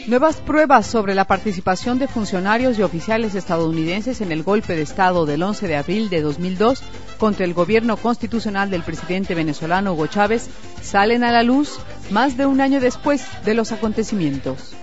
Nuevas pruebas sobre la participación de funcionarios y oficiales estadounidenses en el golpe de Estado del 11 de abril de 2002 contra el gobierno constitucional del presidente venezolano Hugo Chávez salen a la luz más de un año después de los acontecimientos.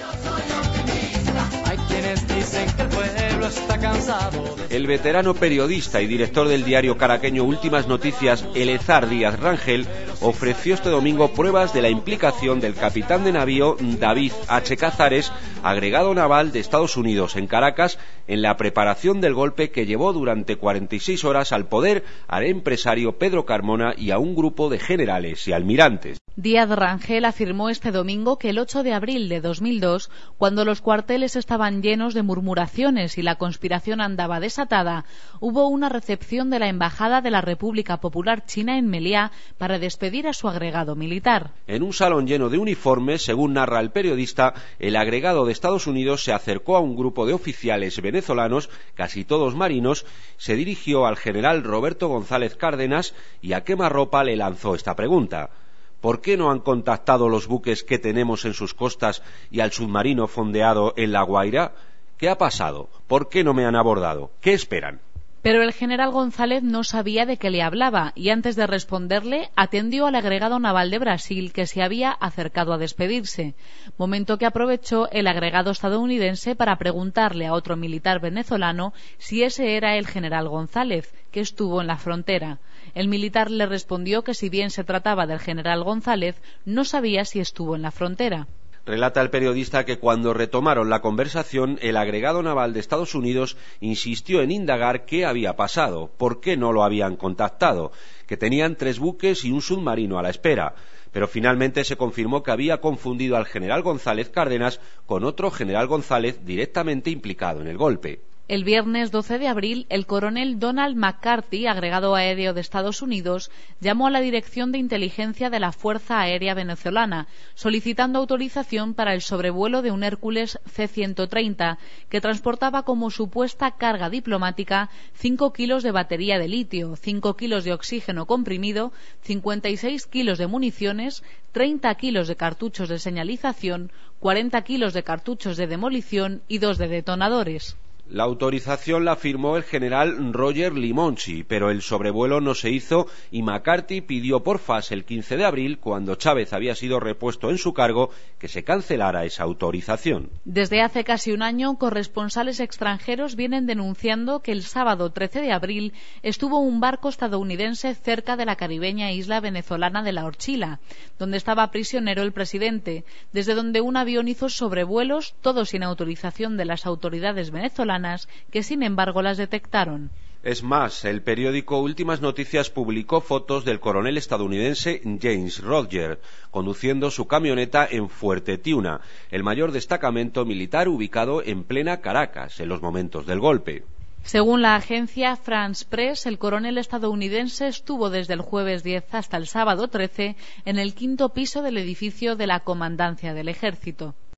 El veterano periodista y director del diario caraqueño Últimas Noticias, Eleazar Díaz Rangel, ofreció este domingo pruebas de la implicación del capitán de navío David H. Cazares, agregado naval de Estados Unidos en Caracas, en la preparación del golpe que llevó durante 46 horas al poder al empresario Pedro Carmona y a un grupo de generales y almirantes. Díaz Rangel afirmó este domingo que el 8 de abril de 2002, cuando los cuarteles estaban llenos de murmuraciones y la conspiración andaba desatada, hubo una recepción de la Embajada de la República Popular China en Meliá para despedir a su agregado militar. En un salón lleno de uniformes, según narra el periodista, el agregado de Estados Unidos se acercó a un grupo de oficiales venezolanos, casi todos marinos, se dirigió al general Roberto González Cárdenas y a quemarropa le lanzó esta pregunta: ¿por qué no han contactado los buques que tenemos en sus costas y al submarino fondeado en La Guaira? ¿Qué ha pasado? ¿Por qué no me han abordado? ¿Qué esperan? Pero el general González no sabía de qué le hablaba y antes de responderle atendió al agregado naval de Brasil que se había acercado a despedirse, momento que aprovechó el agregado estadounidense para preguntarle a otro militar venezolano si ese era el general González, que estuvo en la frontera. El militar le respondió que si bien se trataba del general González, no sabía si estuvo en la frontera. Relata el periodista que cuando retomaron la conversación, el agregado naval de Estados Unidos insistió en indagar qué había pasado, por qué no lo habían contactado, que tenían 3 buques y un submarino a la espera. Pero finalmente se confirmó que había confundido al general González Cárdenas con otro general González directamente implicado en el golpe. El viernes 12 de abril, el coronel Donald McCarthy, agregado aéreo de Estados Unidos, llamó a la Dirección de Inteligencia de la Fuerza Aérea Venezolana, solicitando autorización para el sobrevuelo de un Hércules C-130, que transportaba como supuesta carga diplomática 5 kilos de batería de litio, 5 kilos de oxígeno comprimido, 56 kilos de municiones, 30 kilos de cartuchos de señalización, 40 kilos de cartuchos de demolición y 2 de detonadores. La autorización la firmó el general Roger Limonchi, pero el sobrevuelo no se hizo y McCarthy pidió por fax el 15 de abril, cuando Chávez había sido repuesto en su cargo, que se cancelara esa autorización. Desde hace casi un año, corresponsales extranjeros vienen denunciando que el sábado 13 de abril estuvo un barco estadounidense cerca de la caribeña isla venezolana de La Orchila, donde estaba prisionero el presidente, desde donde un avión hizo sobrevuelos, todo sin autorización de las autoridades venezolanas, que sin embargo las detectaron. Es más, el periódico Últimas Noticias publicó fotos del coronel estadounidense James Rodgers conduciendo su camioneta en Fuerte Tiuna, el mayor destacamento militar ubicado en plena Caracas en los momentos del golpe. Según la agencia France Press, el coronel estadounidense estuvo desde el jueves 10 hasta el sábado 13 en el 5º piso del edificio de la Comandancia del Ejército.